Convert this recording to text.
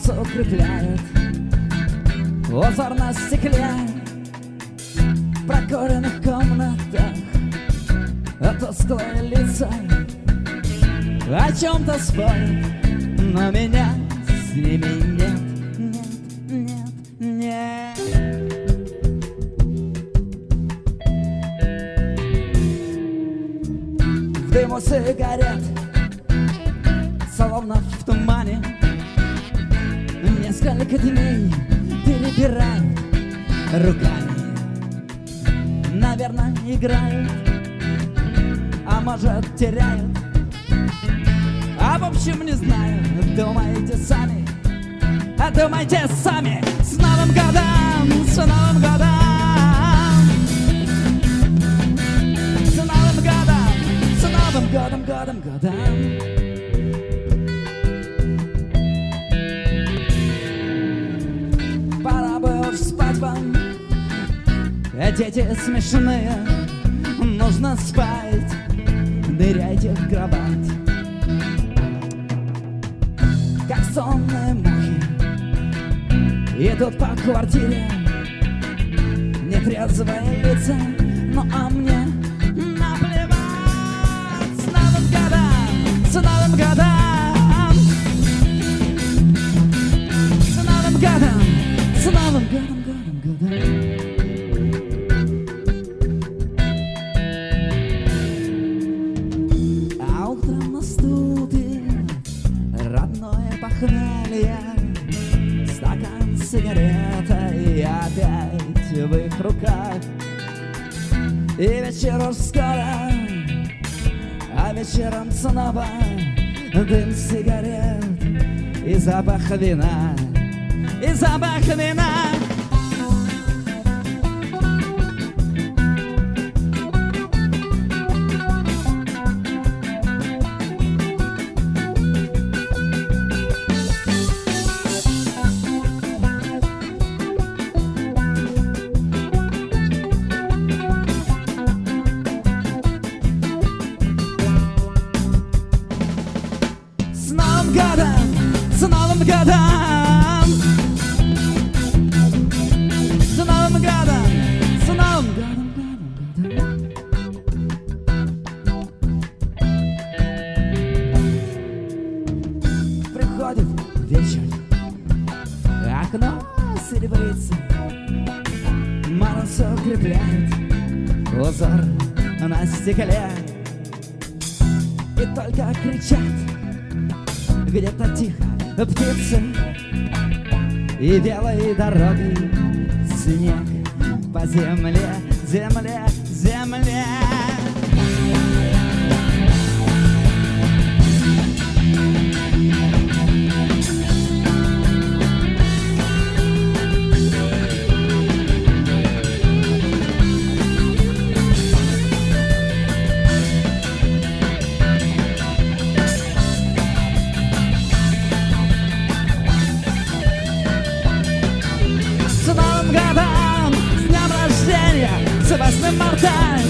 укрепляет узор на стекле в прокуренных комнатах, тусклые лица о чем-то спорят, но меня с ними нет, нет, нет, нет. В дыму сигарет, словно в тумане, несколько дней перебирают руками. Наверное, играют, а может теряют, а в общем не знаю. Думайте сами, думайте сами. С Новым годом, с Новым годом, с Новым годом, с Новым годом, годом, годом. Пора бы уж спать вам, дети смешные, нужно спать, ныряйте в кровать, как сонные мухи идут по квартире, нетрезвые лица, ну а мне наплевать. С Новым годом, с Новым годом, с Новым годом, с Новым годом, годом, годом. А утром наступит родное похмелье, стакан сигарета и опять в их руках. И вечер уж скоро, а вечером снова дым сигарет и запах вина, и запах вина. С Новым годом, с Новым годом, с Новым годом, с Новым годом, годом, годом. Приходит вечер, окно серебрится, мороз укрепляет узор на стекле, и только кричат где-то тихо птицы, и белой дорогой снег по земле, земле, земле. С Новым годом, с днем рождения, с 8 марта,